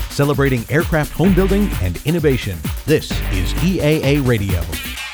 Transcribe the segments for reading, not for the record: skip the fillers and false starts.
celebrating aircraft home building and innovation. This is EAA Radio.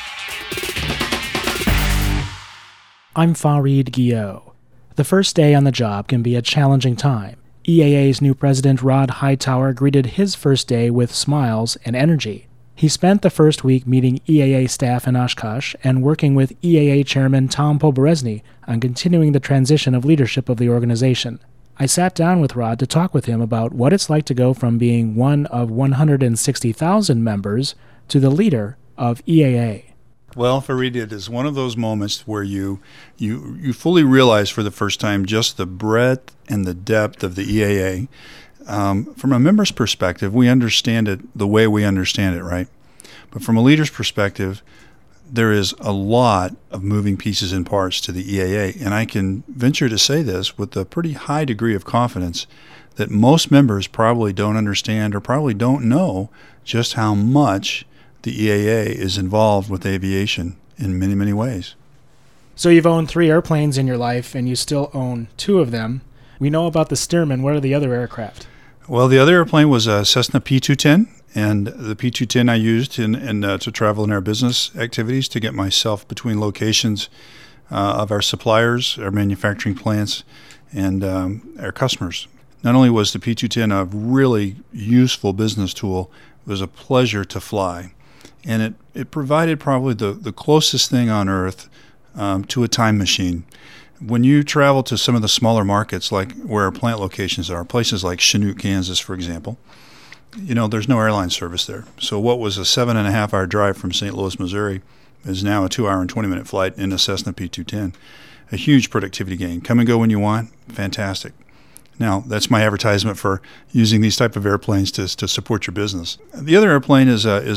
I'm Fareed Guillot. The first day on the job can be a challenging time. EAA's new president, Rod Hightower, greeted his first day with smiles and energy. He spent the first week meeting EAA staff in Oshkosh and working with EAA chairman Tom Poberezny on continuing the transition of leadership of the organization. I sat down with Rod to talk with him about what it's like to go from being one of 160,000 members to the leader of EAA. Well, Fareed, it is one of those moments where you fully realize for the first time just the breadth and the depth of the EAA. From a member's perspective, we understand it the way we understand it, right? But from a leader's perspective, there is a lot of moving pieces and parts to the EAA, and I can venture to say this with a pretty high degree of confidence that most members probably don't understand or probably don't know just how much the EAA is involved with aviation in many, many ways. So you've owned 3 airplanes in your life, and you still own 2 of them. We know about the Stearman. What are the other aircraft? Well, the other airplane was a Cessna P210, and the P210 I used to travel in our business activities to get myself between locations of our suppliers, our manufacturing plants, and our customers. Not only was the P210 a really useful business tool, it was a pleasure to fly. And it provided probably the closest thing on Earth to a time machine. When you travel to some of the smaller markets, like where our plant locations are, places like Chanute, Kansas, for example, there's no airline service there. So what was a 7.5-hour drive from St. Louis, Missouri, is now a 2-hour and 20-minute flight in a Cessna P210. A huge productivity gain. Come and go when you want. Fantastic. Now, that's my advertisement for using these type of airplanes to support your business. The other airplane is a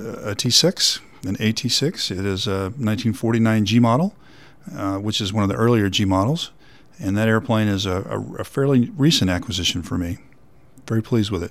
T6, an AT6. It is a 1949 G model, which is one of the earlier G models. And that airplane is a fairly recent acquisition for me. Very pleased with it.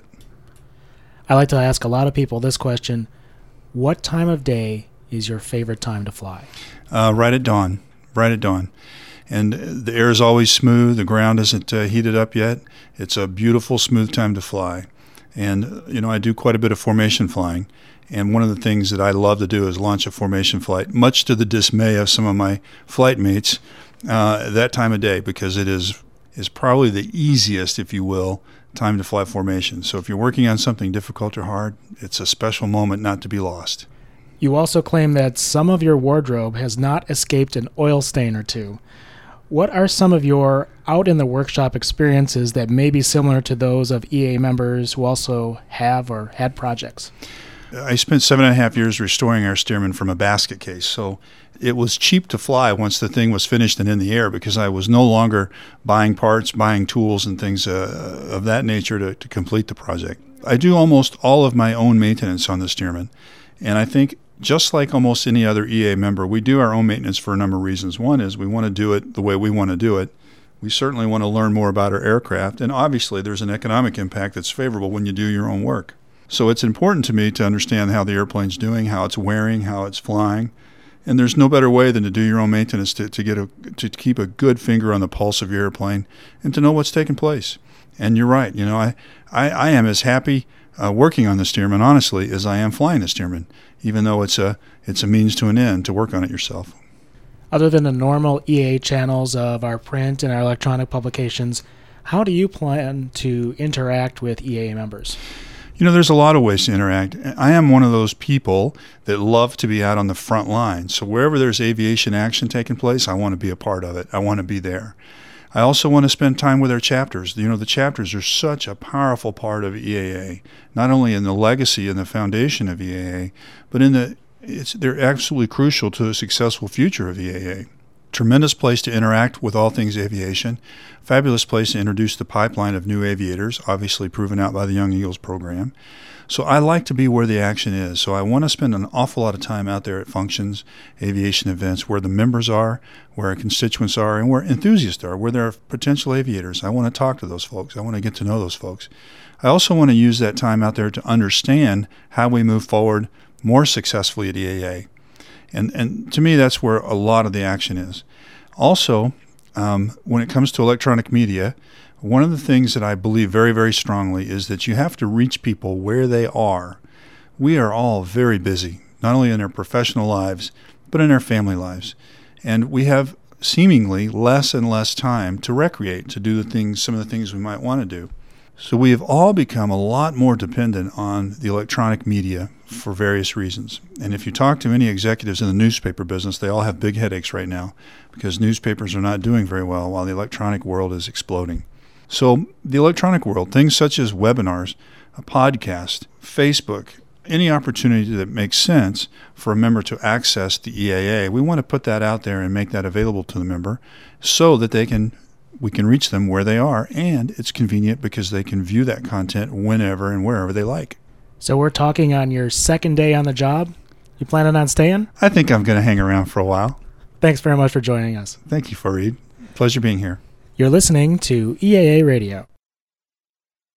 I like to ask a lot of people this question. What time of day is your favorite time to fly? Right at dawn. Right at dawn. And the air is always smooth. The ground isn't heated up yet. It's a beautiful, smooth time to fly. And, I do quite a bit of formation flying. And one of the things that I love to do is launch a formation flight, much to the dismay of some of my flight mates, that time of day, because it is probably the easiest, if you will, time to fly formation. So if you're working on something difficult or hard, it's a special moment not to be lost. You also claim that some of your wardrobe has not escaped an oil stain or two. What are some of your out-in-the-workshop experiences that may be similar to those of EA members who also have or had projects? I spent 7.5 years restoring our Stearman from a basket case, so it was cheap to fly once the thing was finished and in the air because I was no longer buying parts, buying tools and things of that nature to complete the project. I do almost all of my own maintenance on the Stearman, and I think just like almost any other EA member, we do our own maintenance for a number of reasons. One is we want to do it the way we want to do it. We certainly want to learn more about our aircraft, and obviously there's an economic impact that's favorable when you do your own work. So it's important to me to understand how the airplane's doing, how it's wearing, how it's flying, and there's no better way than to do your own maintenance to keep a good finger on the pulse of your airplane and to know what's taking place. And you're right, I am as happy working on the Stearman, honestly, as I am flying the Stearman, even though it's a means to an end to work on it yourself. Other than the normal EA channels of our print and our electronic publications, how do you plan to interact with EA members? There's a lot of ways to interact. I am one of those people that love to be out on the front line. So wherever there's aviation action taking place, I want to be a part of it. I want to be there. I also want to spend time with our chapters. The chapters are such a powerful part of EAA, not only in the legacy and the foundation of EAA, but they're absolutely crucial to a successful future of EAA. Tremendous place to interact with all things aviation. Fabulous place to introduce the pipeline of new aviators, obviously proven out by the Young Eagles program. So I like to be where the action is. So I want to spend an awful lot of time out there at functions, aviation events, where the members are, where our constituents are, and where enthusiasts are, where there are potential aviators. I want to talk to those folks. I want to get to know those folks. I also want to use that time out there to understand how we move forward more successfully at EAA. And to me, that's where a lot of the action is. Also, when it comes to electronic media, One of the things that I believe very, very strongly is that you have to reach people where they are. We are all very busy, not only in our professional lives, but in our family lives. And we have seemingly less and less time to recreate, to do some of the things we might want to do. So we have all become a lot more dependent on the electronic media for various reasons. And if you talk to any executives in the newspaper business, they all have big headaches right now because newspapers are not doing very well while the electronic world is exploding. So the electronic world, things such as webinars, a podcast, Facebook, any opportunity that makes sense for a member to access the EAA, we want to put that out there and make that available to the member so that we can reach them where they are, and it's convenient because they can view that content whenever and wherever they like. So we're talking on your second day on the job? You planning on staying? I think I'm going to hang around for a while. Thanks very much for joining us. Thank you, Fareed. Pleasure being here. You're listening to EAA Radio.